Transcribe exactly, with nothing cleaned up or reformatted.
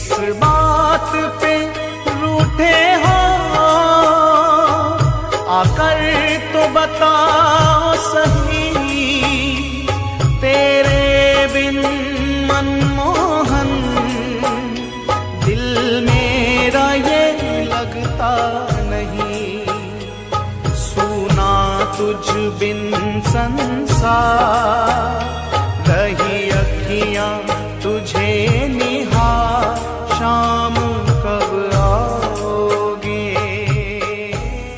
किस बात पे रूठे हो, आकर तो बताओ सही। तेरे बिन मनमोहन दिल मेरा ये लगता नहीं। सुना तुझ बिन संसार, रही अखियां तुझे